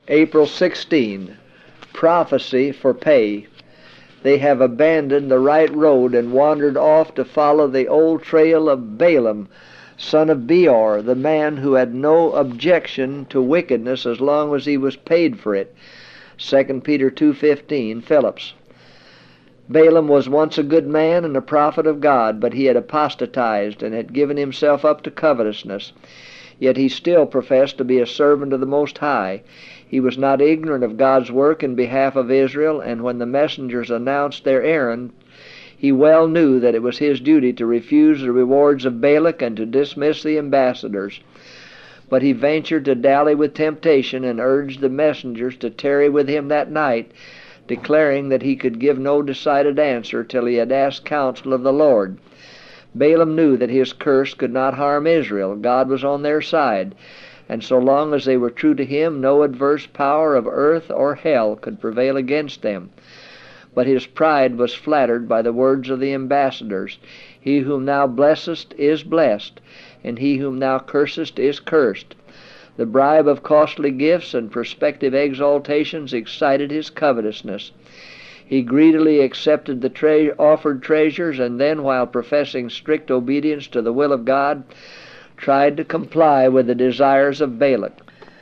April 16. Prophecy for pay. They have abandoned the right road and wandered off to follow the old trail of Balaam, son of Beor, the man who had no objection to wickedness as long as he was paid for it. 2 Peter 2:15, Phillips. Balaam was once a good man and a prophet of God, but he had apostatized and had given himself up to covetousness. Yet he still professed to be a servant of the Most High. He was not ignorant of God's work in behalf of Israel, and when the messengers announced their errand, he well knew that it was his duty to refuse the rewards of Balak and to dismiss the ambassadors. But he ventured to dally with temptation and urged the messengers to tarry with him that night, declaring that he could give no decided answer till he had asked counsel of the Lord. Balaam knew that his curse could not harm Israel. God was on their side, and so long as they were true to him, no adverse power of earth or hell could prevail against them. But his pride was flattered by the words of the ambassadors. He whom thou blessest is blessed, and he whom thou cursest is cursed. The bribe of costly gifts and prospective exaltations excited his covetousness. He greedily accepted the offered treasures, and then, while professing strict obedience to the will of God, tried to comply with the desires of Balak.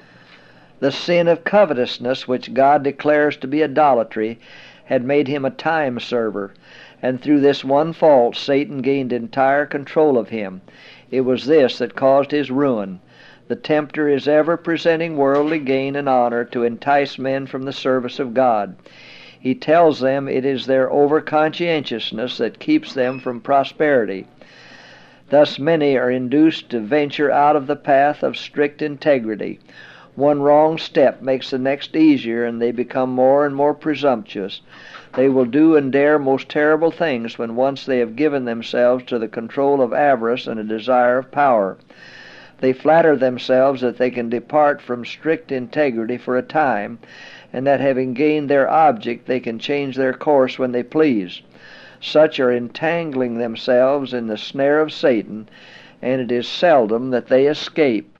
The sin of covetousness, which God declares to be idolatry, had made him a time server, and through this one fault Satan gained entire control of him. It was this that caused his ruin. The tempter is ever presenting worldly gain and honor to entice men from the service of God. He tells them it is their over-conscientiousness that keeps them from prosperity. Thus many are induced to venture out of the path of strict integrity. One wrong step makes the next easier, and they become more and more presumptuous. They will do and dare most terrible things when once they have given themselves to the control of avarice and a desire of power. They flatter themselves that they can depart from strict integrity for a time, and that having gained their object, they can change their course when they please. Such are entangling themselves in the snare of Satan, and it is seldom that they escape.